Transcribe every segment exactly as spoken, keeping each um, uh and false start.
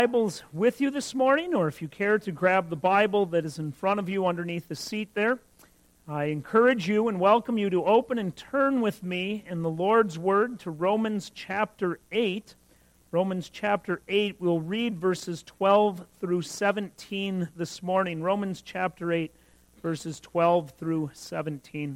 Bibles with you this morning, or if you care to grab the Bible that is in front of you underneath the seat there, I encourage you and welcome you to open and turn with me in the Lord's Word to Romans chapter eight. Romans chapter eight, we'll read verses twelve through seventeen this morning. Romans chapter eight, verses twelve through seventeen.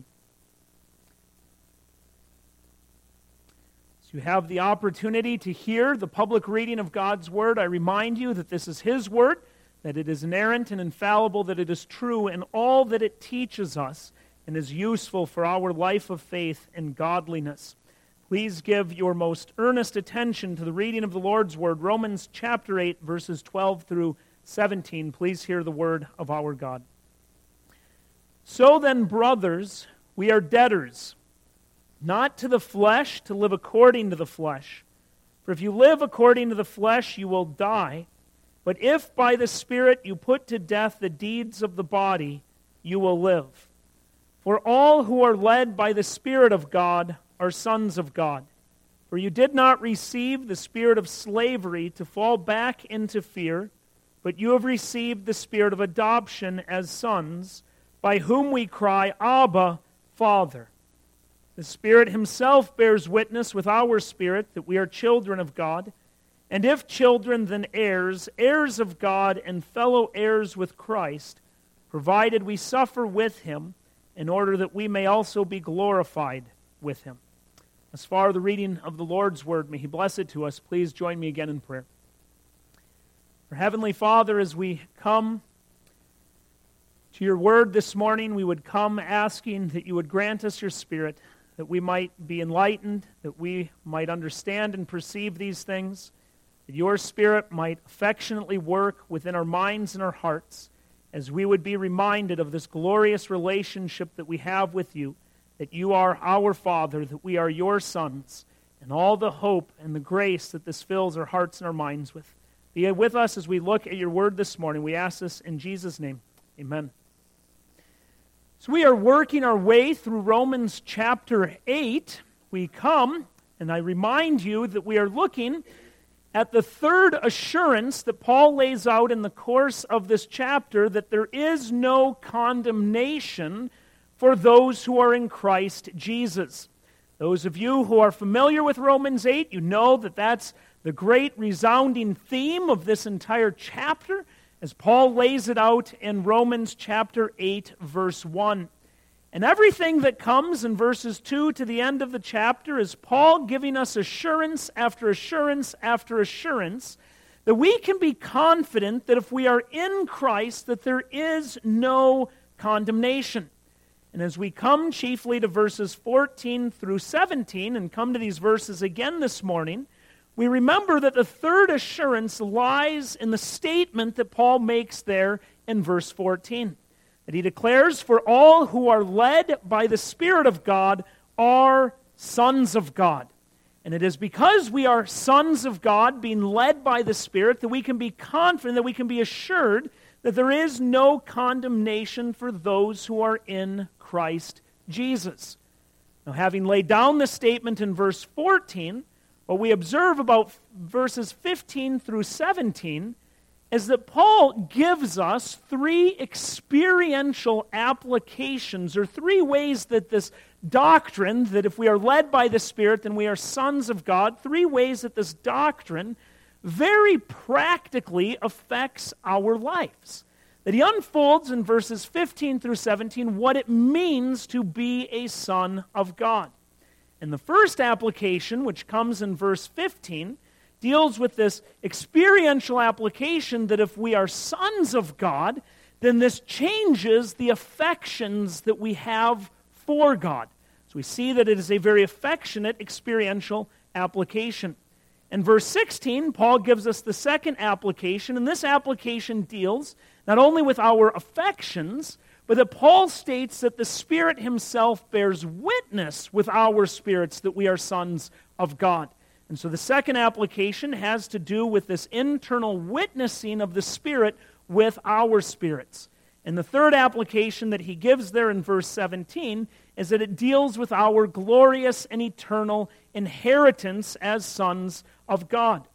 You have the opportunity to hear the public reading of God's Word. I remind you that this is His Word, that it is inerrant and infallible, that it is true in all that it teaches us and is useful for our life of faith and godliness. Please give your most earnest attention to the reading of the Lord's Word, Romans chapter eight, verses twelve through seventeen. Please hear the word of our God. So then, brothers, we are debtors, not to the flesh, to live according to the flesh. For if you live according to the flesh, you will die. But if by the Spirit you put to death the deeds of the body, you will live. For all who are led by the Spirit of God are sons of God. For you did not receive the spirit of slavery to fall back into fear, but you have received the spirit of adoption as sons, by whom we cry, Abba, Father. The Spirit Himself bears witness with our spirit that we are children of God, and if children, then heirs, heirs of God and fellow heirs with Christ, provided we suffer with Him, in order that we may also be glorified with Him. As far as the reading of the Lord's Word, may He bless it to us. Please join me again in prayer. Our Heavenly Father, as we come to Your Word this morning, we would come asking that You would grant us Your Spirit, that we might be enlightened, that we might understand and perceive these things, that Your Spirit might affectionately work within our minds and our hearts, as we would be reminded of this glorious relationship that we have with You, that You are our Father, that we are Your sons, and all the hope and the grace that this fills our hearts and our minds with. Be with us as we look at Your Word this morning. We ask this in Jesus' name. Amen. So we are working our way through Romans chapter eight. We come, and I remind you that we are looking at the third assurance that Paul lays out in the course of this chapter, that there is no condemnation for those who are in Christ Jesus. Those of you who are familiar with Romans eight, you know that that's the great resounding theme of this entire chapter, as Paul lays it out in Romans chapter eight, verse one. And everything that comes in verses two to the end of the chapter is Paul giving us assurance after assurance after assurance that we can be confident that if we are in Christ, that there is no condemnation. And as we come chiefly to verses fourteen through seventeen, and come to these verses again this morning, we remember that the third assurance lies in the statement that Paul makes there in verse fourteen. That he declares, for all who are led by the Spirit of God are sons of God. And it is because we are sons of God, being led by the Spirit, that we can be confident, that we can be assured that there is no condemnation for those who are in Christ Jesus. Now, having laid down the statement in verse fourteen, what we observe about verses fifteen through seventeen is that Paul gives us three experiential applications, or three ways that this doctrine, that if we are led by the Spirit, then we are sons of God, three ways that this doctrine very practically affects our lives. That he unfolds in verses fifteen through seventeen what it means to be a son of God. And the first application, which comes in verse fifteen, deals with this experiential application that if we are sons of God, then this changes the affections that we have for God. So we see that it is a very affectionate experiential application. In verse sixteen, Paul gives us the second application, and this application deals not only with our affections, but that Paul states that the Spirit Himself bears witness with our spirits that we are sons of God. And so the second application has to do with this internal witnessing of the Spirit with our spirits. And the third application that he gives there in verse seventeen is that it deals with our glorious and eternal inheritance as sons of God.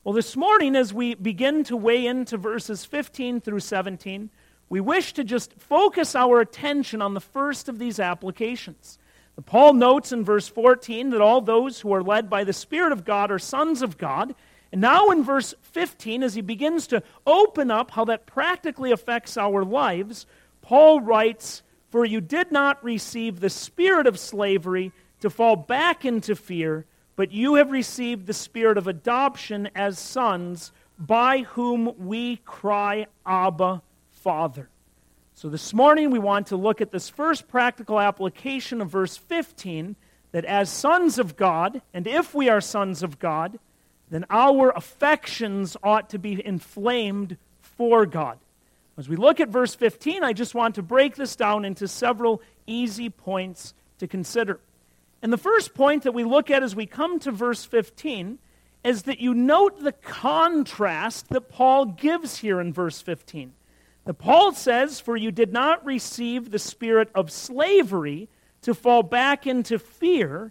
Well, this morning, as we begin to weigh into verses fifteen through seventeen, we wish to just focus our attention on the first of these applications. Paul notes in verse fourteen that all those who are led by the Spirit of God are sons of God. And now in verse fifteen, as he begins to open up how that practically affects our lives, Paul writes, "For you did not receive the spirit of slavery to fall back into fear, but you have received the spirit of adoption as sons, by whom we cry, Abba, Father." So this morning we want to look at this first practical application of verse fifteen, that as sons of God, and if we are sons of God, then our affections ought to be inflamed for God. As we look at verse fifteen, I just want to break this down into several easy points to consider. And the first point that we look at as we come to verse fifteen is that you note the contrast that Paul gives here in verse fifteen. That Paul says, "For you did not receive the spirit of slavery to fall back into fear,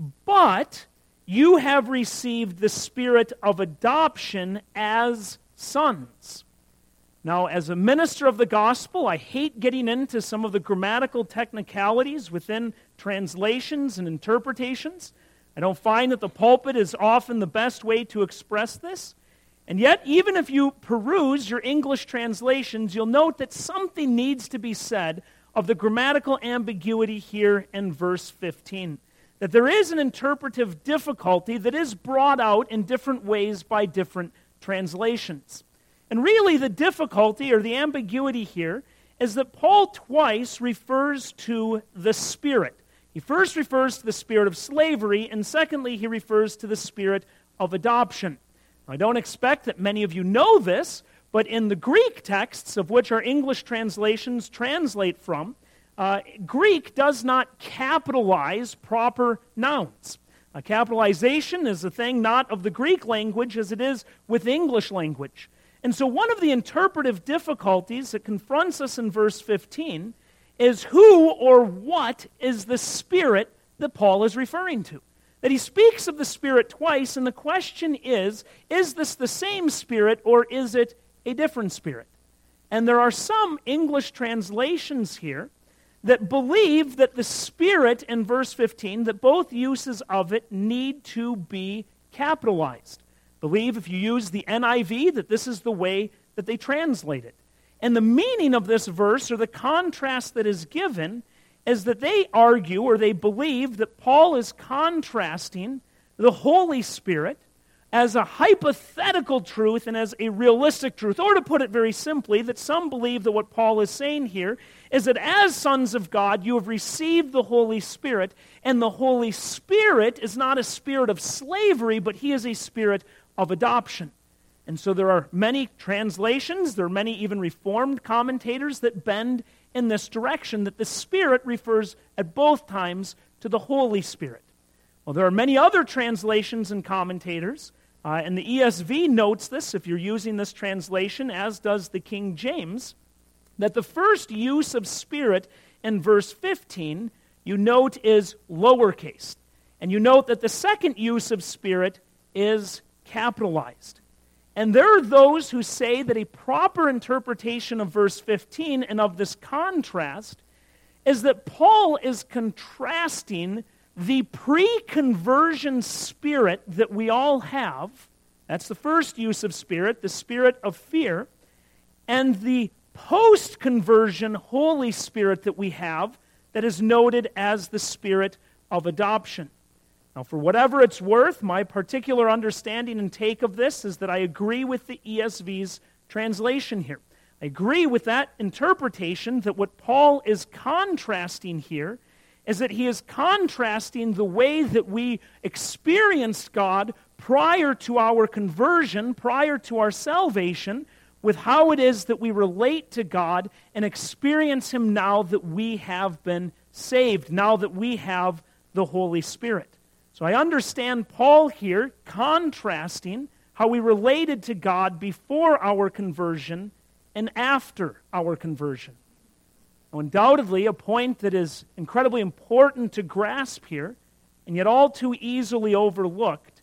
but you have received the spirit of adoption as sons." Now, as a minister of the gospel, I hate getting into some of the grammatical technicalities within translations and interpretations. I don't find that the pulpit is often the best way to express this. And yet, even if you peruse your English translations, you'll note that something needs to be said of the grammatical ambiguity here in verse fifteen. That there is an interpretive difficulty that is brought out in different ways by different translations. And really the difficulty or the ambiguity here is that Paul twice refers to the Spirit. He first refers to the spirit of slavery, and secondly, he refers to the spirit of adoption. I don't expect that many of you know this, but in the Greek texts, of which our English translations translate from, uh, Greek does not capitalize proper nouns. Uh, capitalization is a thing not of the Greek language as it is with English language. And so one of the interpretive difficulties that confronts us in verse fifteen is who or what is the Spirit that Paul is referring to. That he speaks of the Spirit twice, and the question is, is this the same Spirit or is it a different Spirit? And there are some English translations here that believe that the Spirit in verse fifteen, that both uses of it need to be capitalized. Believe if you use the N I V that this is the way that they translate it. And the meaning of this verse, or the contrast that is given, is that they argue or they believe that Paul is contrasting the Holy Spirit as a hypothetical truth and as a realistic truth. Or to put it very simply, that some believe that what Paul is saying here is that as sons of God, you have received the Holy Spirit, and the Holy Spirit is not a spirit of slavery, but he is a spirit of adoption. And so there are many translations, there are many even Reformed commentators that bend in this direction, that the Spirit refers at both times to the Holy Spirit. Well, there are many other translations and commentators, uh, and the E S V notes this, if you're using this translation, as does the King James, that the first use of Spirit in verse fifteen, you note, is lowercase. And you note that the second use of Spirit is capitalized. And there are those who say that a proper interpretation of verse fifteen and of this contrast is that Paul is contrasting the pre-conversion spirit that we all have, that's the first use of spirit, the spirit of fear, and the post-conversion Holy Spirit that we have that is noted as the spirit of adoption. Now, for whatever it's worth, my particular understanding and take of this is that I agree with the E S V's translation here. I agree with that interpretation that what Paul is contrasting here is that he is contrasting the way that we experienced God prior to our conversion, prior to our salvation, with how it is that we relate to God and experience him now that we have been saved, now that we have the Holy Spirit. So I understand Paul here contrasting how we related to God before our conversion and after our conversion. Now, undoubtedly, a point that is incredibly important to grasp here, and yet all too easily overlooked,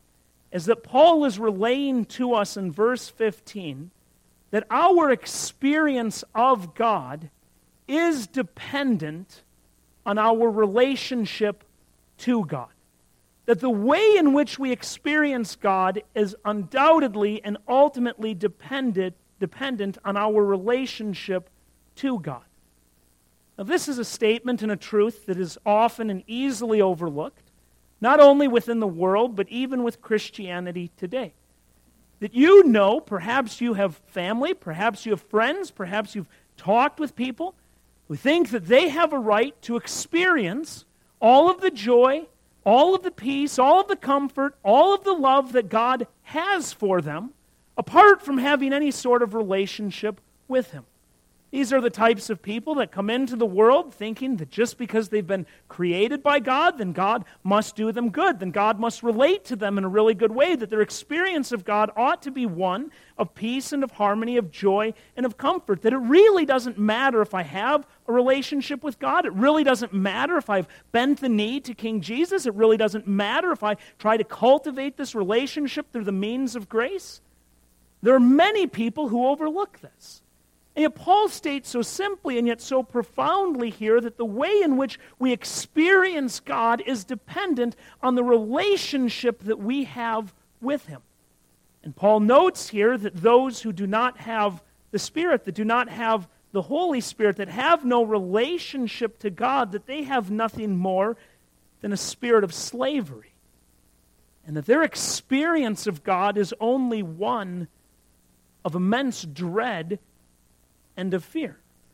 is that Paul is relaying to us in verse fifteen that our experience of God is dependent on our relationship to God. That the way in which we experience God is undoubtedly and ultimately dependent, dependent on our relationship to God. Now, this is a statement and a truth that is often and easily overlooked, not only within the world, but even with Christianity today. That you know, perhaps you have family, perhaps you have friends, perhaps you've talked with people who think that they have a right to experience all of the joy, all of the peace, all of the comfort, all of the love that God has for them, apart from having any sort of relationship with Him. These are the types of people that come into the world thinking that just because they've been created by God, then God must do them good, then God must relate to them in a really good way, that their experience of God ought to be one of peace and of harmony, of joy and of comfort, that it really doesn't matter if I have a relationship with God, it really doesn't matter if I've bent the knee to King Jesus, it really doesn't matter if I try to cultivate this relationship through the means of grace. There are many people who overlook this. And yet Paul states so simply and yet so profoundly here that the way in which we experience God is dependent on the relationship that we have with Him. And Paul notes here that those who do not have the Spirit, that do not have the Holy Spirit, that have no relationship to God, that they have nothing more than a spirit of slavery. And that their experience of God is only one of immense dread and of fear.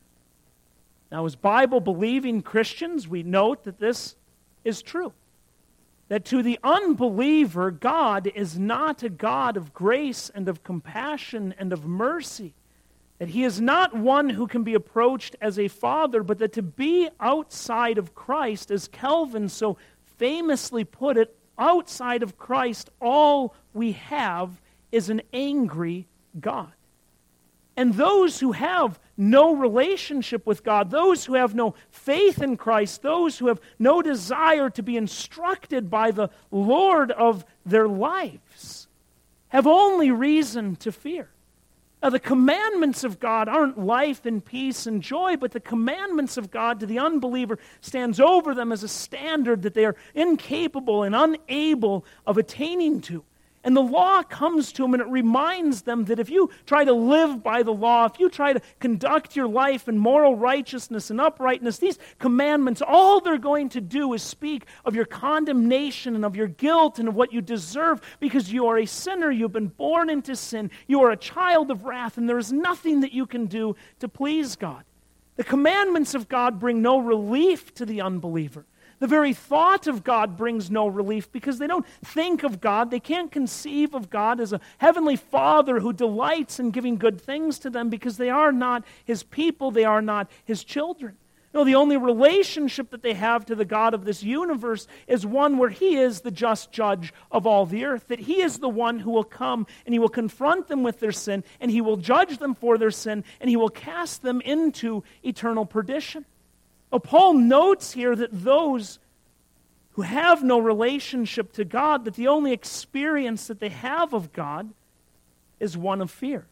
Now, as Bible-believing Christians, we note that this is true. That to the unbeliever, God is not a God of grace and of compassion and of mercy. That He is not one who can be approached as a father, but that to be outside of Christ, as Calvin so famously put it, outside of Christ, all we have is an angry God. And those who have no relationship with God, those who have no faith in Christ, those who have no desire to be instructed by the Lord of their lives, have only reason to fear. Now, the commandments of God aren't life and peace and joy, but the commandments of God to the unbeliever stands over them as a standard that they are incapable and unable of attaining to. And the law comes to them and it reminds them that if you try to live by the law, if you try to conduct your life in moral righteousness and uprightness, these commandments, all they're going to do is speak of your condemnation and of your guilt and of what you deserve because you are a sinner, you've been born into sin, you are a child of wrath, and there is nothing that you can do to please God. The commandments of God bring no relief to the unbeliever. The very thought of God brings no relief because they don't think of God. They can't conceive of God as a heavenly Father who delights in giving good things to them because they are not His people. They are not His children. No, the only relationship that they have to the God of this universe is one where He is the just judge of all the earth, that He is the one who will come and He will confront them with their sin and He will judge them for their sin and He will cast them into eternal perdition. Well, Paul notes here that those who have no relationship to God, that the only experience that they have of God is one of fear.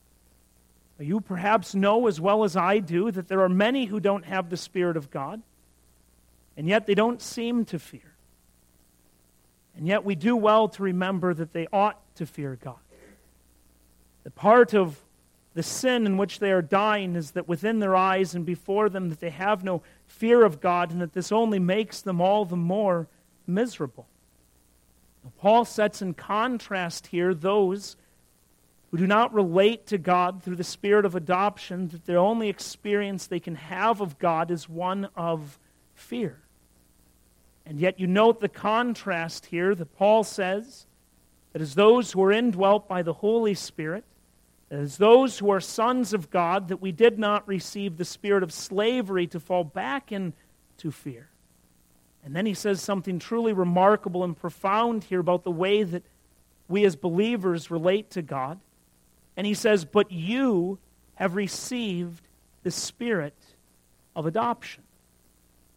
You perhaps know as well as I do that there are many who don't have the Spirit of God, and yet they don't seem to fear. And yet we do well to remember that they ought to fear God. The part of the sin in which they are dying is that within their eyes and before them that they have no fear of God and that this only makes them all the more miserable. Now, Paul sets in contrast here those who do not relate to God through the spirit of adoption, that the only experience they can have of God is one of fear. And yet you note the contrast here that Paul says that as those who are indwelt by the Holy Spirit, as those who are sons of God, that we did not receive the spirit of slavery to fall back into fear. And then he says something truly remarkable and profound here about the way that we as believers relate to God. And he says, but you have received the spirit of adoption.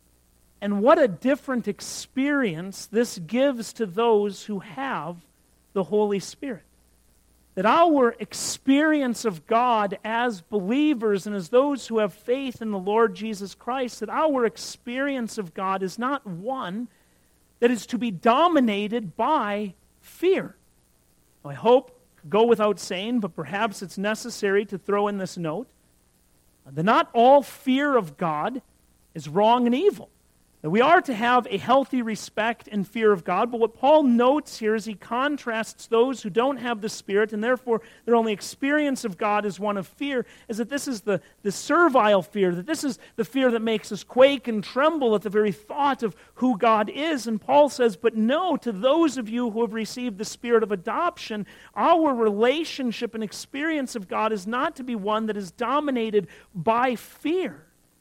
And what a different experience this gives to those who have the Holy Spirit. That our experience of God as believers and as those who have faith in the Lord Jesus Christ, that our experience of God is not one that is to be dominated by fear. I hope, go without saying, but perhaps it's necessary to throw in this note, that not all fear of God is wrong and evil. That we are to have a healthy respect and fear of God, but what Paul notes here is he contrasts those who don't have the Spirit, and therefore their only experience of God is one of fear, is that this is the, the servile fear, that this is the fear that makes us quake and tremble at the very thought of who God is. And Paul says, but no, to those of you who have received the Spirit of adoption, our relationship and experience of God is not to be one that is dominated by fear,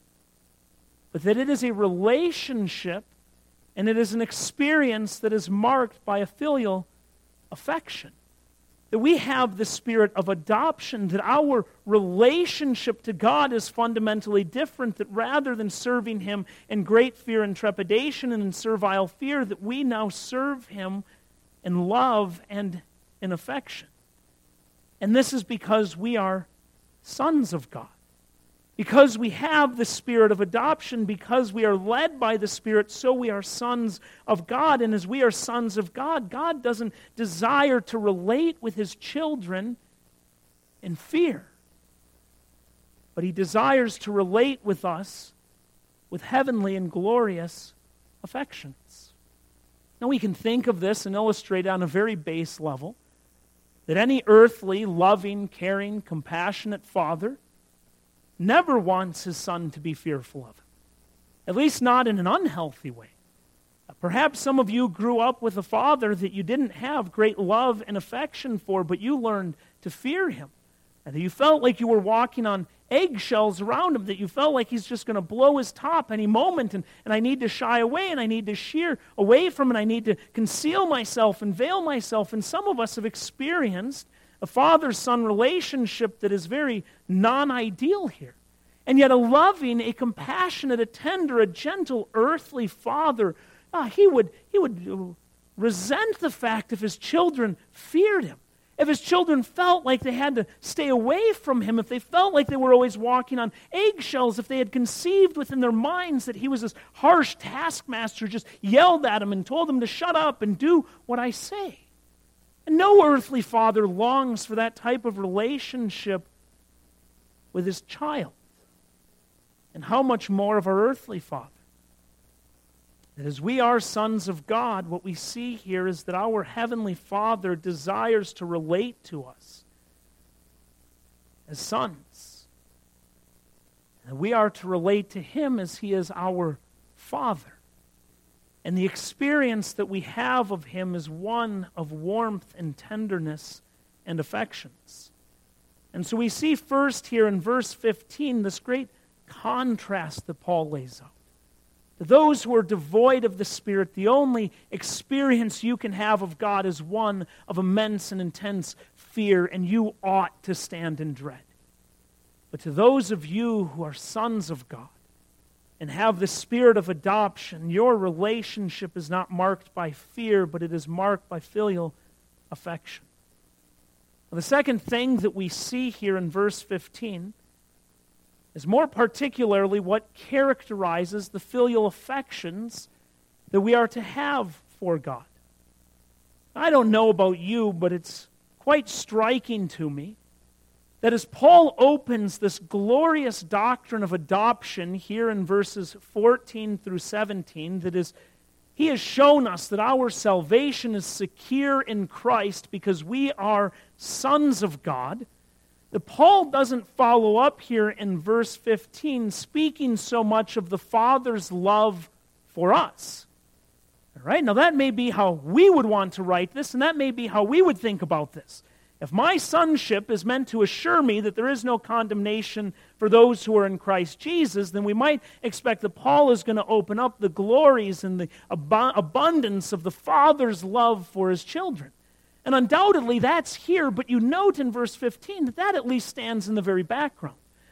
but that it is a relationship and it is an experience that is marked by a filial affection. That we have the spirit of adoption, that our relationship to God is fundamentally different, that rather than serving Him in great fear and trepidation and in servile fear, that we now serve Him in love and in affection. And this is because we are sons of God. Because we have the spirit of adoption, because we are led by the Spirit, so we are sons of God. And as we are sons of God, God doesn't desire to relate with His children in fear, but He desires to relate with us with heavenly and glorious affections. Now we can think of this and illustrate on a very base level, that any earthly, loving, caring, compassionate father never wants his son to be fearful of him, at least not in an unhealthy way. Perhaps some of you grew up with a father that you didn't have great love and affection for, but you learned to fear him, and that you felt like you were walking on eggshells around him, that you felt like he's just going to blow his top any moment, and, and I need to shy away, and I need to sheer away from it, I need to conceal myself and veil myself. And some of us have experienced a father-son relationship that is very non-ideal here. And yet a loving, a compassionate, a tender, a gentle earthly father, ah, he would, he would resent the fact if his children feared him. If his children felt like they had to stay away from him, if they felt like they were always walking on eggshells, if they had conceived within their minds that he was this harsh taskmaster, just yelled at them and told them to shut up and do what I say. And no earthly father longs for that type of relationship with his child. And how much more of our earthly Father? That as we are sons of God, what we see here is that our Heavenly Father desires to relate to us as sons. And we are to relate to Him as He is our Father. And the experience that we have of Him is one of warmth and tenderness and affections. And so we see first here in verse fifteen this great contrast that Paul lays out. To those who are devoid of the Spirit, the only experience you can have of God is one of immense and intense fear, and you ought to stand in dread. But to those of you who are sons of God, and have the spirit of adoption, your relationship is not marked by fear, but it is marked by filial affection. Now, the second thing that we see here in verse fifteen is more particularly what characterizes the filial affections that we are to have for God. I don't know about you, but it's quite striking to me that as Paul opens this glorious doctrine of adoption here in verses fourteen through seventeen, that is, he has shown us that our salvation is secure in Christ because we are sons of God, that Paul doesn't follow up here in verse fifteen speaking so much of the Father's love for us. All right, now that may be how we would want to write this, and that may be how we would think about this. If my sonship is meant to assure me that there is no condemnation for those who are in Christ Jesus, then we might expect that Paul is going to open up the glories and the ab- abundance of the Father's love for His children. And undoubtedly that's here, but you note in verse fifteen that that at least stands in the very background.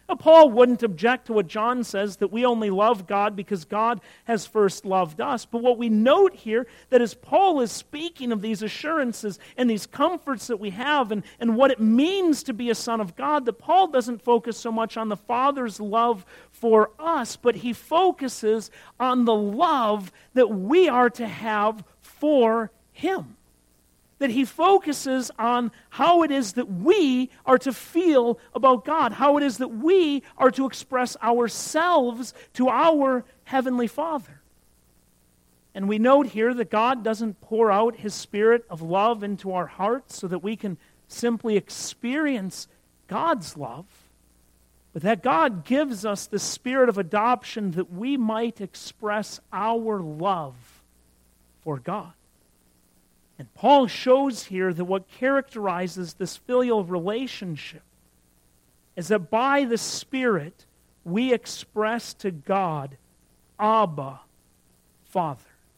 Now, Paul wouldn't object to what John says, that we only love God because God has first loved us. But what we note here, that as Paul is speaking of these assurances and these comforts that we have and, and what it means to be a son of God, that Paul doesn't focus so much on the Father's love for us, but he focuses on the love that we are to have for him. That he focuses on how it is that we are to feel about God, how it is that we are to express ourselves to our Heavenly Father. And we note here that God doesn't pour out His Spirit of love into our hearts so that we can simply experience God's love, but that God gives us the Spirit of adoption that we might express our love for God. And Paul shows here that what characterizes this filial relationship is that by the Spirit we express to God, Abba, Father.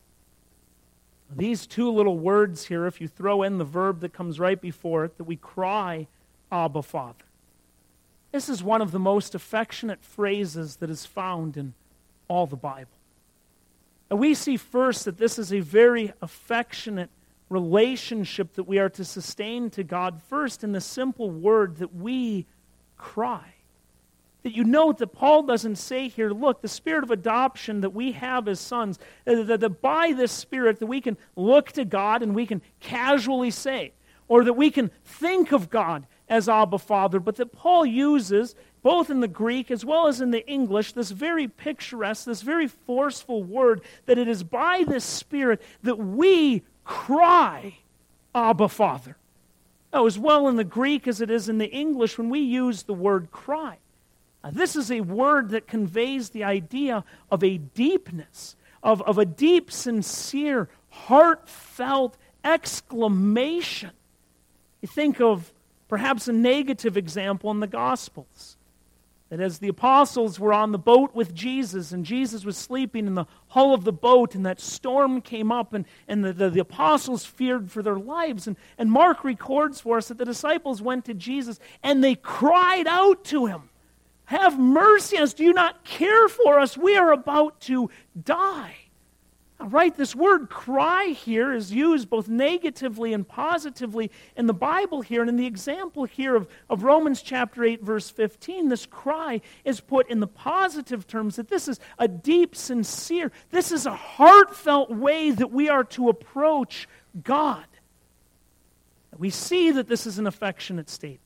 These two little words here, if you throw in the verb that comes right before it, that we cry, Abba, Father. This is one of the most affectionate phrases that is found in all the Bible. And we see first that this is a very affectionate relationship that we are to sustain to God first in the simple word that we cry. That you note that Paul doesn't say here, look, the spirit of adoption that we have as sons, that, that by this Spirit that we can look to God and we can casually say, or that we can think of God as Abba Father, but that Paul uses, both in the Greek as well as in the English, this very picturesque, this very forceful word, that it is by this Spirit that we cry, Abba, Father. Now, as well in the Greek as it is in the English, when we use the word cry, now, this is a word that conveys the idea of a deepness, of, of a deep, sincere, heartfelt exclamation. You think of perhaps a negative example in the Gospels. That as the apostles were on the boat with Jesus, and Jesus was sleeping in the hull of the boat, and that storm came up, and, and the, the, the apostles feared for their lives. And, and Mark records for us that the disciples went to Jesus, and they cried out to him, "Have mercy on us. Do you not care for us? We are about to die." Now, right, this word cry here is used both negatively and positively in the Bible here. And in the example here of, of Romans chapter eight, verse fifteen, this cry is put in the positive terms, that this is a deep, sincere, this is a heartfelt way that we are to approach God. We see that this is an affectionate statement.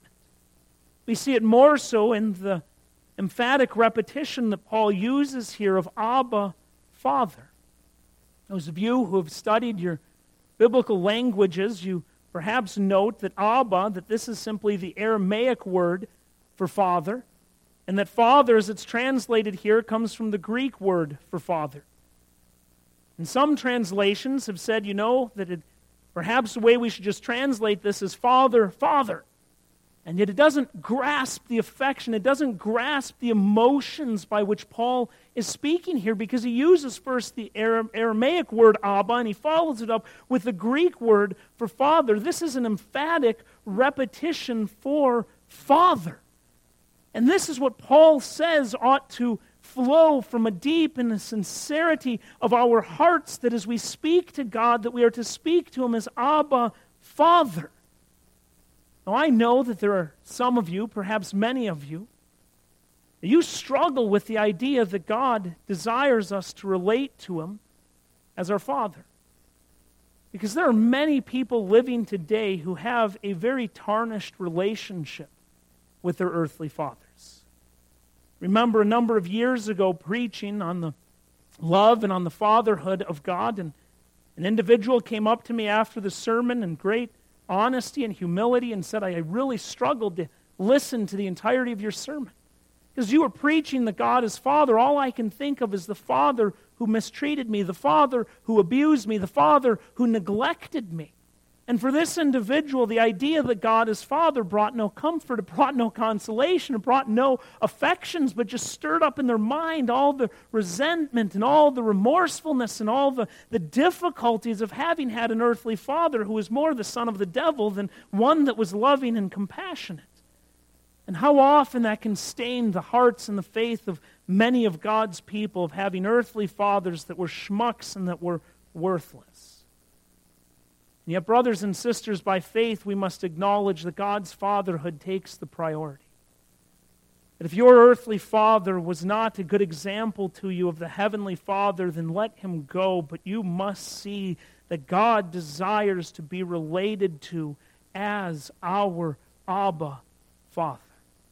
We see it more so in the emphatic repetition that Paul uses here of Abba, Father. Those of you who have studied your biblical languages, you perhaps note that Abba, that this is simply the Aramaic word for father, and that father, as it's translated here, comes from the Greek word for father. And some translations have said, you know, that it, perhaps the way we should just translate this is father, father. And yet it doesn't grasp the affection, it doesn't grasp the emotions by which Paul is speaking here, because he uses first the Aramaic word Abba, and he follows it up with the Greek word for father. This is an emphatic repetition for father. And this is what Paul says ought to flow from a deep and a sincerity of our hearts, that as we speak to God, that we are to speak to Him as Abba, Father. Now, I know that there are some of you, perhaps many of you, that you struggle with the idea that God desires us to relate to Him as our Father. Because there are many people living today who have a very tarnished relationship with their earthly fathers. Remember a number of years ago preaching on the love and on the fatherhood of God, and an individual came up to me after the sermon in great honesty and humility and said, I really struggled to listen to the entirety of your sermon. Because you were preaching that God is Father. All I can think of is the father who mistreated me, the father who abused me, the father who neglected me. And for this individual, the idea that God is Father brought no comfort, it brought no consolation, it brought no affections, but just stirred up in their mind all the resentment and all the remorsefulness and all the, the difficulties of having had an earthly father who was more the son of the devil than one that was loving and compassionate. And how often that can stain the hearts and the faith of many of God's people, of having earthly fathers that were schmucks and that were worthless. And yet, brothers and sisters, by faith we must acknowledge that God's fatherhood takes the priority. That if your earthly father was not a good example to you of the heavenly Father, then let him go. But you must see that God desires to be related to as our Abba Father.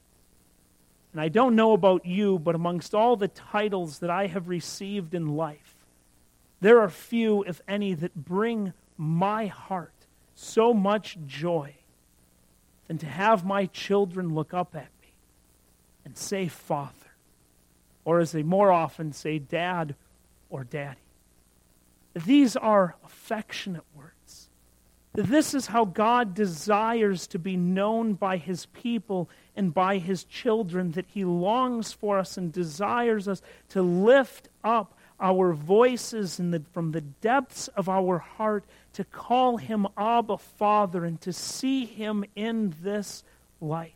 And I don't know about you, but amongst all the titles that I have received in life, there are few, if any, that bring my heart so much joy than to have my children look up at me and say, Father, or as they more often say, Dad or Daddy. These are affectionate words. This is how God desires to be known by his people and by his children, that he longs for us and desires us to lift up our voices in the, from the depths of our heart to call him Abba, Father, and to see him in this light.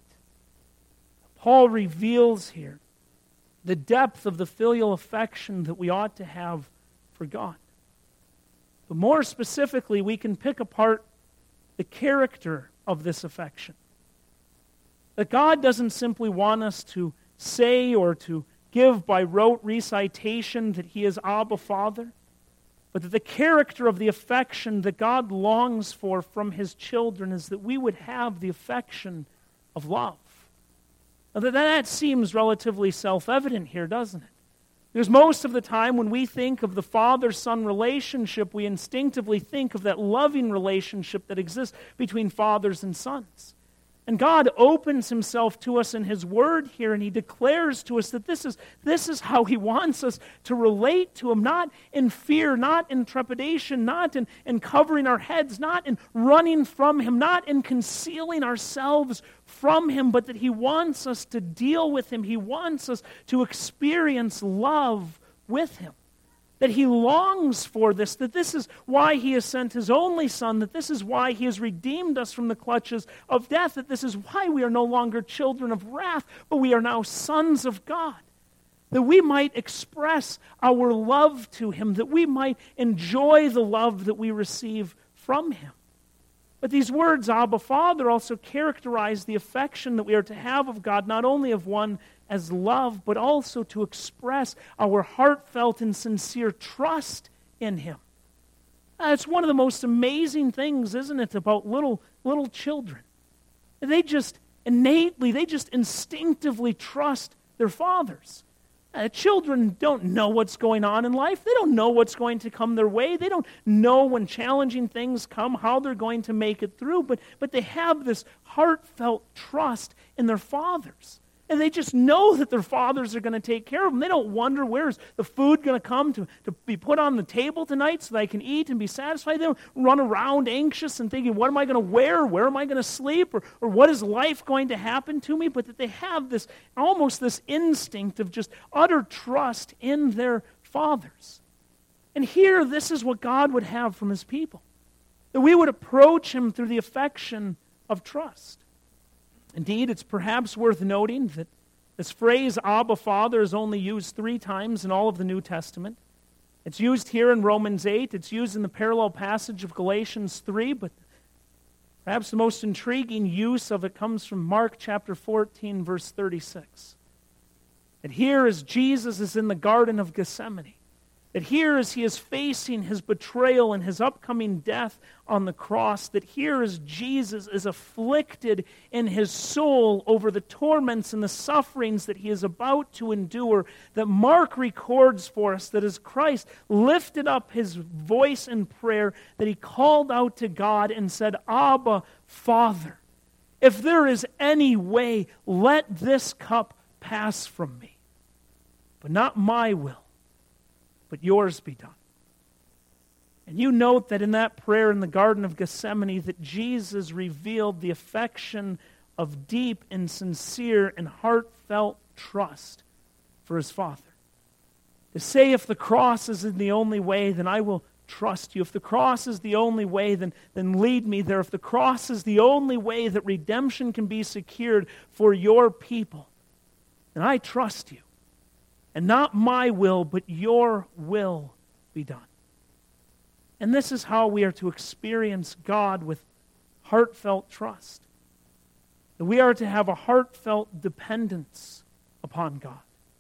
Paul reveals here the depth of the filial affection that we ought to have for God. But more specifically, we can pick apart the character of this affection. That God doesn't simply want us to say or to give by rote recitation that he is Abba, Father, but that the character of the affection that God longs for from his children is that we would have the affection of love. Now, that, that seems relatively self-evident here, doesn't it? Because most of the time when we think of the father-son relationship, we instinctively think of that loving relationship that exists between fathers and sons. And God opens himself to us in his word here, and he declares to us that this is, this is how he wants us to relate to him, not in fear, not in trepidation, not in, in covering our heads, not in running from him, not in concealing ourselves from him, but that he wants us to deal with him. He wants us to experience love with him. That he longs for this, that this is why he has sent his only Son, that this is why he has redeemed us from the clutches of death, that this is why we are no longer children of wrath, but we are now sons of God. That we might express our love to him, that we might enjoy the love that we receive from him. But these words, Abba, Father, also characterize the affection that we are to have of God, not only of one as love, but also to express our heartfelt and sincere trust in him. Uh, it's one of the most amazing things, isn't it, about little, little children. They just innately, they just instinctively trust their fathers. Uh, children don't know what's going on in life. They don't know what's going to come their way. They don't know when challenging things come, how they're going to make it through, but, but they have this heartfelt trust in their fathers. And they just know that their fathers are going to take care of them. They don't wonder where's the food going to come to, to be put on the table tonight so that I can eat and be satisfied. They don't run around anxious and thinking, what am I going to wear? Where am I going to sleep? Or, or what is life going to happen to me? But that they have this, almost this instinct of just utter trust in their fathers. And here, this is what God would have from his people. That we would approach him through the affection of trust. Indeed, it's perhaps worth noting that this phrase, Abba, Father, is only used three times in all of the New Testament. It's used here in Romans eight. It's used in the parallel passage of Galatians three, but perhaps the most intriguing use of it comes from Mark chapter fourteen, verse thirty-six. That here as Jesus is in the Garden of Gethsemane, that here as he is facing his betrayal and his upcoming death on the cross, that here as Jesus is afflicted in his soul over the torments and the sufferings that he is about to endure, that Mark records for us that as Christ lifted up his voice in prayer, that he called out to God and said, Abba, Father, if there is any way, let this cup pass from me. But not my will, but yours be done. And you note that in that prayer in the Garden of Gethsemane that Jesus revealed the affection of deep and sincere and heartfelt trust for his Father. To say if the cross isn't the only way, then I will trust you. If the cross is the only way, then, then lead me there. If the cross is the only way that redemption can be secured for your people, then I trust you. And not my will, but your will be done. And this is how we are to experience God with heartfelt trust. That we are to have a heartfelt dependence upon God.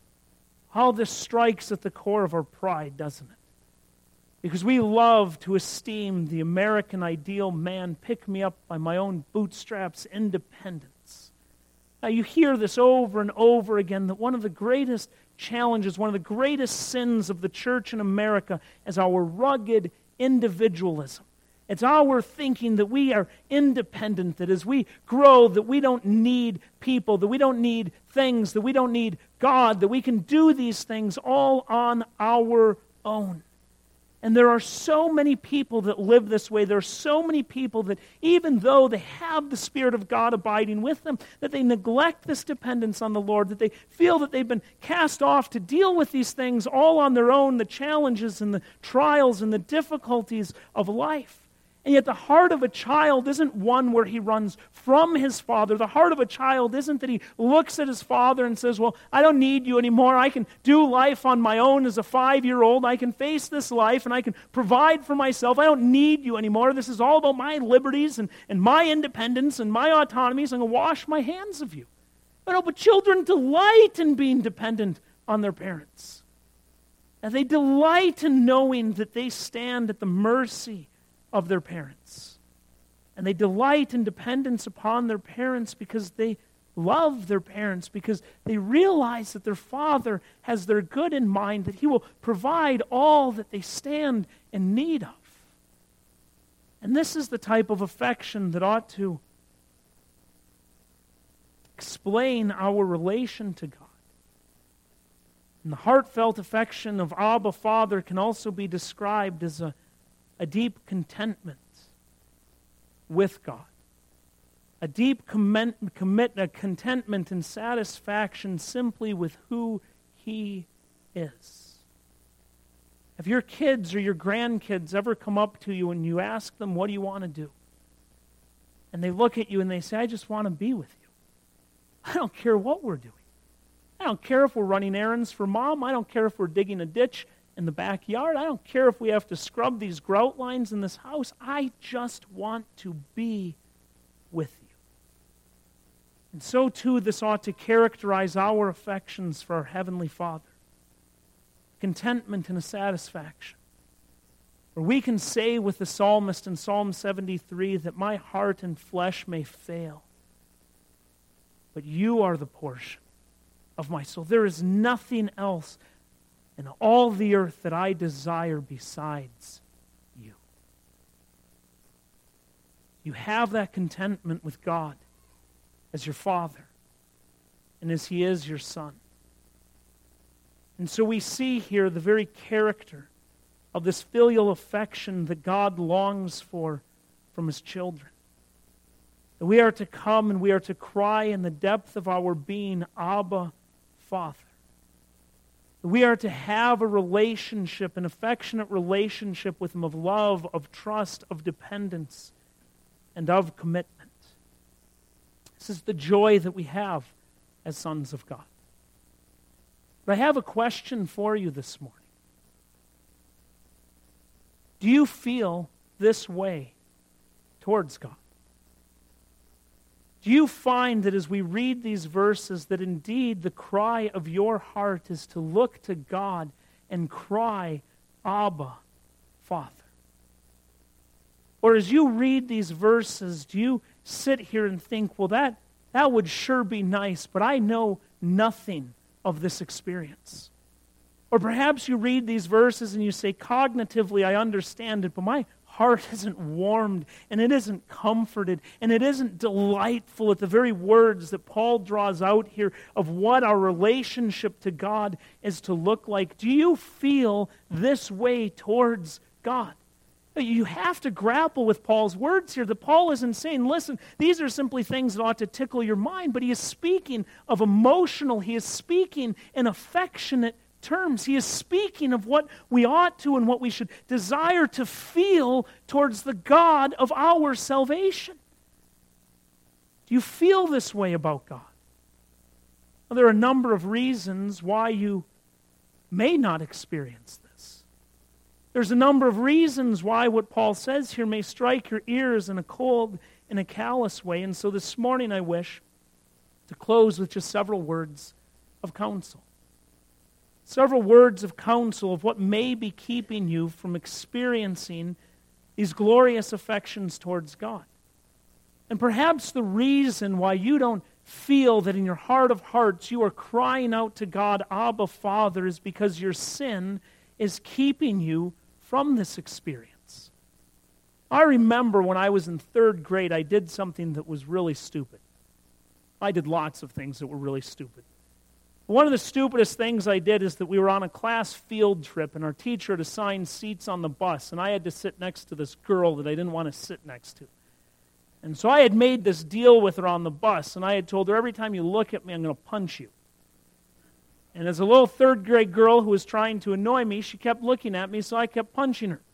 How this strikes at the core of our pride, doesn't it? Because we love to esteem the American ideal man, pick me up by my own bootstraps, independence. Now you hear this over and over again, that one of the greatest challenges, one of the greatest sins of the church in America is our rugged individualism. It's our thinking that we are independent, that as we grow, that we don't need people, that we don't need things, that we don't need God, that we can do these things all on our own. And there are so many people that live this way. There are so many people that even though they have the Spirit of God abiding with them, that they neglect this dependence on the Lord, that they feel that they've been cast off to deal with these things all on their own, the challenges and the trials and the difficulties of life. And yet the heart of a child isn't one where he runs from his father. The heart of a child isn't that he looks at his father and says, well, I don't need you anymore. I can do life on my own as a five-year-old. I can face this life and I can provide for myself. I don't need you anymore. This is all about my liberties and, and my independence and my autonomies. I'm going to wash my hands of you. But, no, but children delight in being dependent on their parents. And they delight in knowing that they stand at the mercy of their parents. And they delight in dependence upon their parents because they love their parents, because they realize that their father has their good in mind, that he will provide all that they stand in need of. And this is the type of affection that ought to explain our relation to God. And the heartfelt affection of Abba, Father, can also be described as a A deep contentment with God. A deep commit, commit, a contentment and satisfaction simply with who He is. Have your kids or your grandkids ever come up to you and you ask them, what do you want to do? And they look at you and they say, I just want to be with you. I don't care what we're doing. I don't care if we're running errands for Mom. I don't care if we're digging a ditch in the backyard. I don't care if we have to scrub these grout lines in this house. I just want to be with you. And so too, this ought to characterize our affections for our Heavenly Father. Contentment and a satisfaction. Where we can say with the psalmist in Psalm seventy-three that my heart and flesh may fail, but you are the portion of my soul. There is nothing else in all the earth that I desire besides you. You have that contentment with God as your Father and as He is your Son. And so we see here the very character of this filial affection that God longs for from His children. That we are to come and we are to cry in the depth of our being, Abba, Father. We are to have a relationship, an affectionate relationship with Him of love, of trust, of dependence, and of commitment. This is the joy that we have as sons of God. But I have a question for you this morning. Do you feel this way towards God? Do you find that as we read these verses that indeed the cry of your heart is to look to God and cry, Abba, Father? Or as you read these verses, do you sit here and think, well, that, that would sure be nice, but I know nothing of this experience? Or perhaps you read these verses and you say, cognitively, I understand it, but my heart isn't warmed, and it isn't comforted, and it isn't delightful at the very words that Paul draws out here of what our relationship to God is to look like. Do you feel this way towards God? You have to grapple with Paul's words here. That Paul isn't saying, listen, these are simply things that ought to tickle your mind, but he is speaking of emotional, he is speaking in affectionate terms. He is speaking of what we ought to and what we should desire to feel towards the God of our salvation. Do you feel this way about God? Well, there are a number of reasons why you may not experience this. There's a number of reasons why what Paul says here may strike your ears in a cold and a callous way. And so this morning I wish to close with just several words of counsel. Several words of counsel of what may be keeping you from experiencing these glorious affections towards God. And perhaps the reason why you don't feel that in your heart of hearts you are crying out to God, Abba, Father, is because your sin is keeping you from this experience. I remember when I was in third grade, I did something that was really stupid. I did lots of things that were really stupid. One of the stupidest things I did is that we were on a class field trip, and our teacher had assigned seats on the bus, and I had to sit next to this girl that I didn't want to sit next to. And so I had made this deal with her on the bus, and I had told her, every time you look at me, I'm going to punch you. And as a little third grade girl who was trying to annoy me, she kept looking at me, so I kept punching her.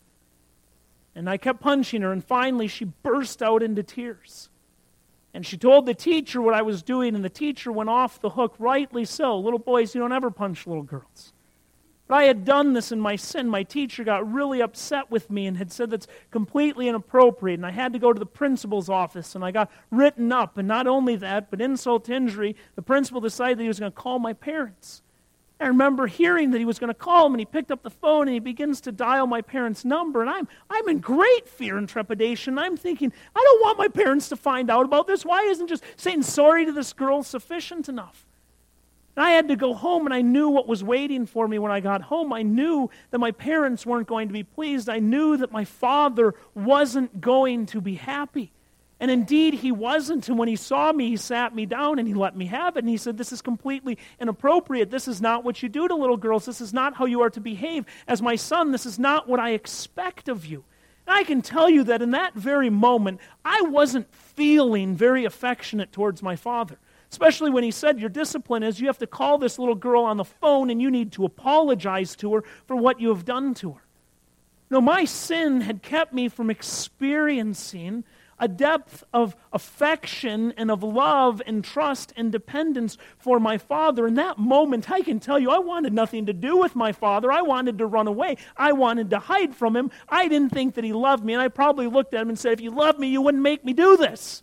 And I kept punching her, and finally she burst out into tears. And she told the teacher what I was doing, and the teacher went off the hook, rightly so. Little boys, you don't ever punch little girls. But I had done this in my sin. My teacher got really upset with me and had said that's completely inappropriate, and I had to go to the principal's office, and I got written up. And not only that, but insult to injury, the principal decided that he was going to call my parents. I remember hearing that he was going to call them, and he picked up the phone, and he begins to dial my parents' number, and I'm I'm in great fear and trepidation. I'm thinking, I don't want my parents to find out about this. Why isn't just saying sorry to this girl sufficient enough? And I had to go home, and I knew what was waiting for me when I got home. I knew that my parents weren't going to be pleased. I knew that my father wasn't going to be happy. And indeed, he wasn't. And when he saw me, he sat me down and he let me have it. And he said, this is completely inappropriate. This is not what you do to little girls. This is not how you are to behave. As my son, this is not what I expect of you. And I can tell you that in that very moment, I wasn't feeling very affectionate towards my father. Especially when he said, your discipline is you have to call this little girl on the phone and you need to apologize to her for what you have done to her. No, my sin had kept me from experiencing a depth of affection and of love and trust and dependence for my father. In that moment, I can tell you, I wanted nothing to do with my father. I wanted to run away. I wanted to hide from him. I didn't think that he loved me, and I probably looked at him and said, if you loved me, you wouldn't make me do this.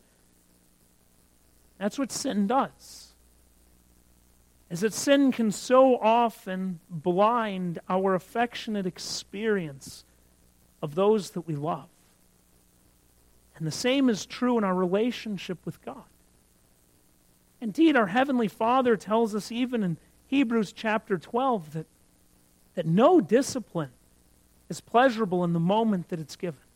That's what sin does. Is that sin can so often blind our affectionate experience of those that we love. And the same is true in our relationship with God. Indeed, our Heavenly Father tells us even in Hebrews chapter twelve that, that no discipline is pleasurable in the moment that it's given.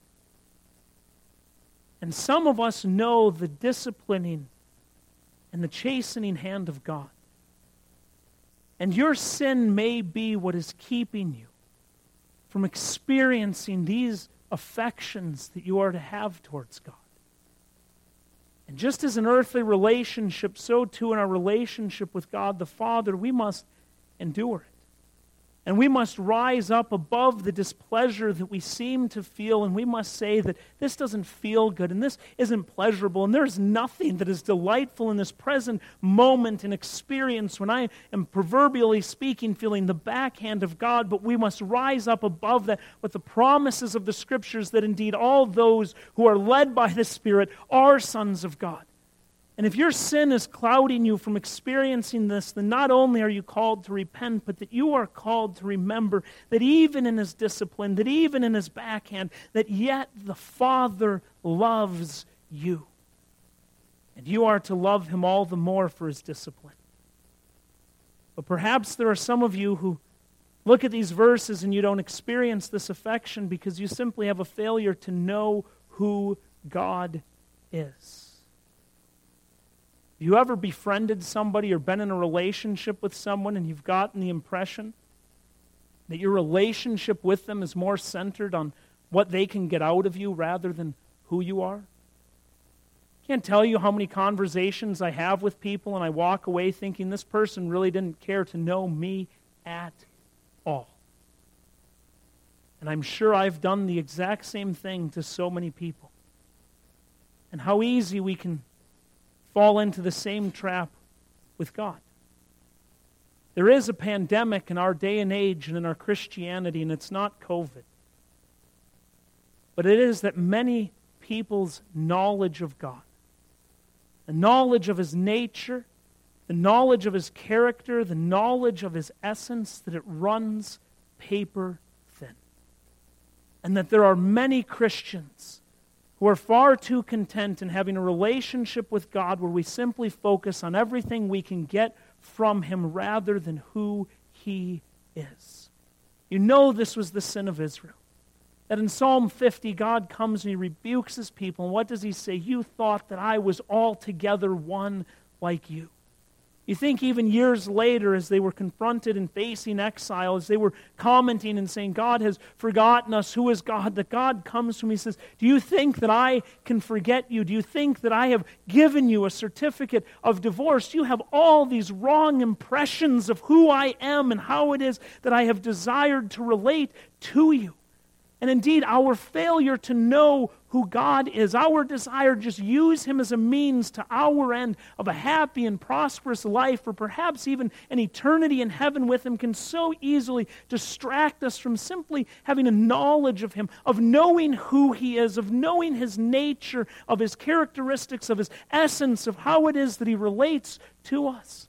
And some of us know the disciplining and the chastening hand of God. And your sin may be what is keeping you from experiencing these affections that you are to have towards God. And just as an earthly relationship, so too in our relationship with God the Father, we must endure it. And we must rise up above the displeasure that we seem to feel, and we must say that this doesn't feel good, and this isn't pleasurable, and there's nothing that is delightful in this present moment and experience when I am proverbially speaking feeling the backhand of God, but we must rise up above that with the promises of the Scriptures that indeed all those who are led by the Spirit are sons of God. And if your sin is clouding you from experiencing this, then not only are you called to repent, but that you are called to remember that even in his discipline, that even in his backhand, that yet the Father loves you. And you are to love him all the more for his discipline. But perhaps there are some of you who look at these verses and you don't experience this affection because you simply have a failure to know who God is. Have you ever befriended somebody or been in a relationship with someone and you've gotten the impression that your relationship with them is more centered on what they can get out of you rather than who you are? I can't tell you how many conversations I have with people and I walk away thinking this person really didn't care to know me at all. And I'm sure I've done the exact same thing to so many people. And how easy we can fall into the same trap with God. There is a pandemic in our day and age and in our Christianity, and it's not COVID. But it is that many people's knowledge of God, the knowledge of His nature, the knowledge of His character, the knowledge of His essence, that it runs paper thin. And that there are many Christians who are far too content in having a relationship with God where we simply focus on everything we can get from Him rather than who He is. You know this was the sin of Israel. That in Psalm fifty, God comes and He rebukes His people. And what does He say? You thought that I was altogether one like you. You think even years later, as they were confronted and facing exile, as they were commenting and saying, God has forgotten us, who is God? That God comes to him, He says, do you think that I can forget you? Do you think that I have given you a certificate of divorce? You have all these wrong impressions of who I am and how it is that I have desired to relate to you. And indeed, our failure to know who God is, our desire to just use Him as a means to our end of a happy and prosperous life, or perhaps even an eternity in heaven with Him, can so easily distract us from simply having a knowledge of Him, of knowing who He is, of knowing His nature, of His characteristics, of His essence, of how it is that He relates to us.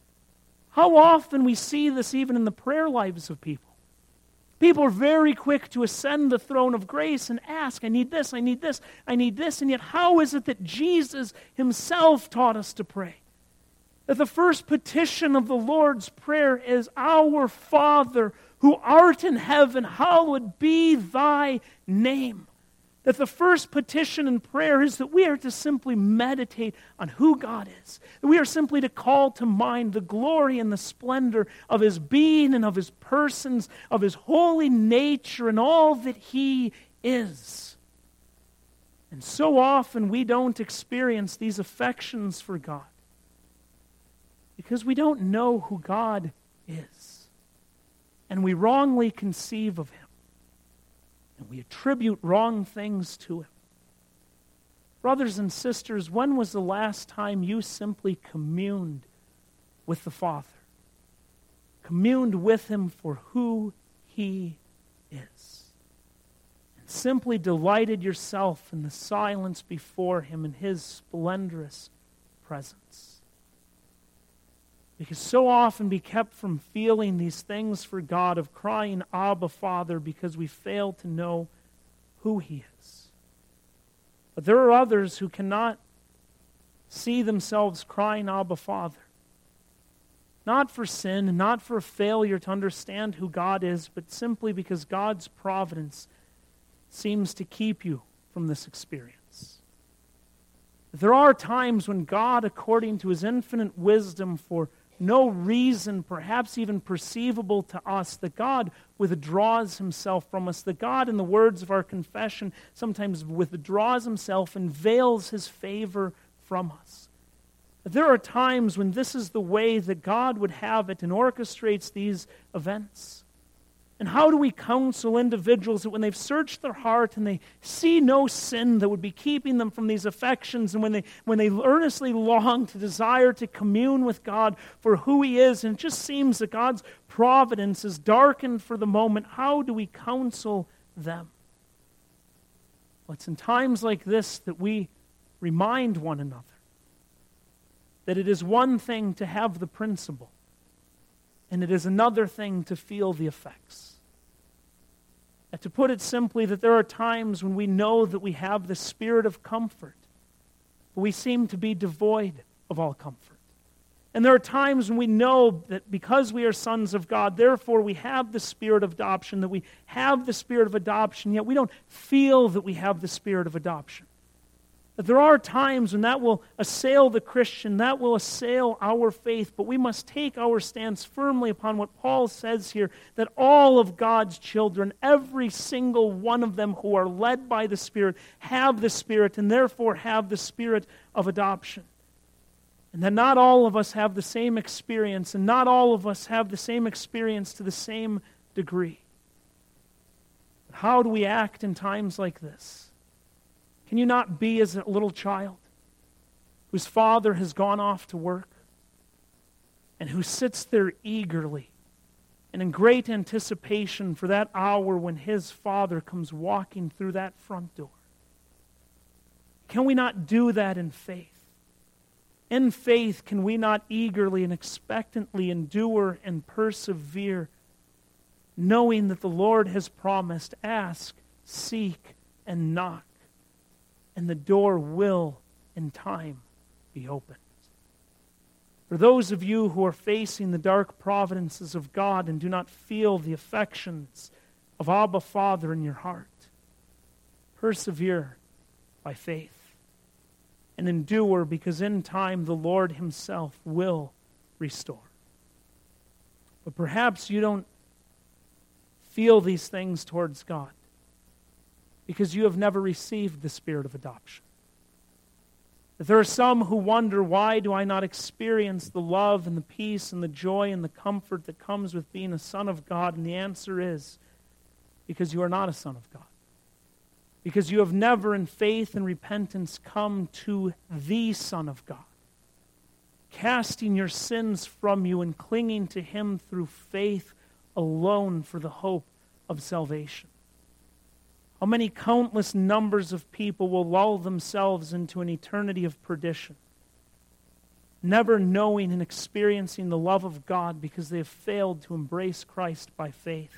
How often we see this even in the prayer lives of people. People are very quick to ascend the throne of grace and ask, I need this, I need this, I need this. And yet how is it that Jesus Himself taught us to pray? That the first petition of the Lord's Prayer is, Our Father, who art in heaven, hallowed be Thy name. That the first petition in prayer is that we are to simply meditate on who God is. That we are simply to call to mind the glory and the splendor of His being and of His persons, of His holy nature and all that He is. And so often we don't experience these affections for God because we don't know who God is. And we wrongly conceive of Him. And we attribute wrong things to Him. Brothers and sisters, when was the last time you simply communed with the Father? Communed with Him for who He is. And simply delighted yourself in the silence before Him in His splendorous presence. We can so often be kept from feeling these things for God, of crying, Abba, Father, because we fail to know who He is. But there are others who cannot see themselves crying, Abba, Father. Not for sin, and not for a failure to understand who God is, but simply because God's providence seems to keep you from this experience. There are times when God, according to His infinite wisdom, for no reason, perhaps even perceivable to us, that God withdraws Himself from us, that God, in the words of our confession, sometimes withdraws Himself and veils His favor from us. There are times when this is the way that God would have it and orchestrates these events. And how do we counsel individuals that when they've searched their heart and they see no sin that would be keeping them from these affections, and when they when they earnestly long to desire to commune with God for who He is, and it just seems that God's providence is darkened for the moment, how do we counsel them? Well, it's in times like this that we remind one another that it is one thing to have the principle, and it is another thing to feel the effects. And to put it simply, that there are times when we know that we have the spirit of comfort, but we seem to be devoid of all comfort. And there are times when we know that because we are sons of God, therefore we have the spirit of adoption, that we have the spirit of adoption, yet we don't feel that we have the spirit of adoption. That there are times when that will assail the Christian, that will assail our faith, but we must take our stance firmly upon what Paul says here, that all of God's children, every single one of them who are led by the Spirit, have the Spirit and therefore have the spirit of adoption. And that not all of us have the same experience, and not all of us have the same experience to the same degree. How do we act in times like this? Can you not be as a little child whose father has gone off to work and who sits there eagerly and in great anticipation for that hour when his father comes walking through that front door? Can we not do that in faith? In faith, can we not eagerly and expectantly endure and persevere, knowing that the Lord has promised, ask, seek, and knock, and the door will, in time, be opened? For those of you who are facing the dark providences of God and do not feel the affections of Abba Father in your heart, persevere by faith and endure, because in time the Lord himself will restore. But perhaps you don't feel these things towards God because you have never received the spirit of adoption. That there are some who wonder, why do I not experience the love and the peace and the joy and the comfort that comes with being a son of God? And the answer is, because you are not a son of God. Because you have never in faith and repentance come to the Son of God, casting your sins from you and clinging to him through faith alone for the hope of salvation. How many countless numbers of people will lull themselves into an eternity of perdition, never knowing and experiencing the love of God because they have failed to embrace Christ by faith.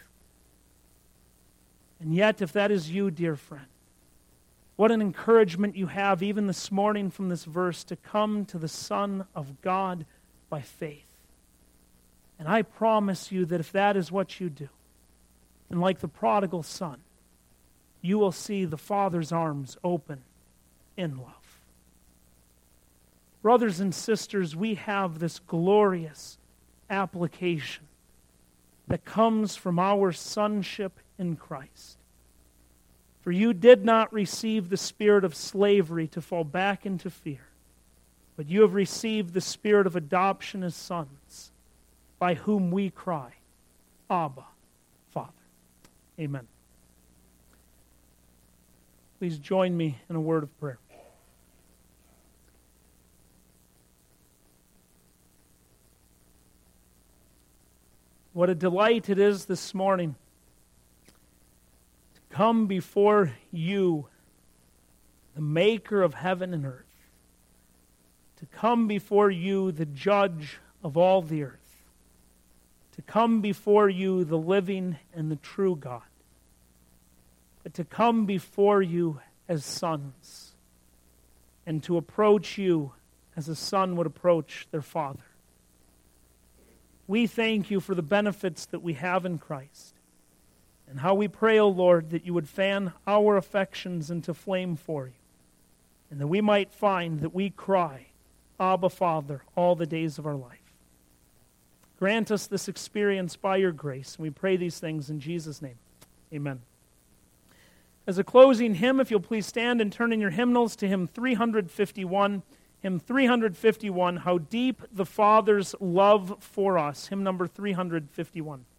And yet, if that is you, dear friend, what an encouragement you have even this morning from this verse to come to the Son of God by faith. And I promise you that if that is what you do, and like the prodigal son, you will see the Father's arms open in love. Brothers and sisters, we have this glorious application that comes from our sonship in Christ. For you did not receive the spirit of slavery to fall back into fear, but you have received the spirit of adoption as sons, by whom we cry, Abba, Father. Amen. Please join me in a word of prayer. What a delight it is this morning to come before you, the maker of heaven and earth, to come before you, the judge of all the earth, to come before you, the living and the true God, but to come before you as sons, and to approach you as a son would approach their father. We thank you for the benefits that we have in Christ, and how we pray, O Lord, that you would fan our affections into flame for you, and that we might find that we cry, Abba, Father, all the days of our life. Grant us this experience by your grace, and we pray these things in Jesus' name. Amen. As a closing hymn, if you'll please stand and turn in your hymnals to hymn three fifty-one. Hymn three fifty-one, How Deep the Father's Love for Us, hymn number three fifty-one.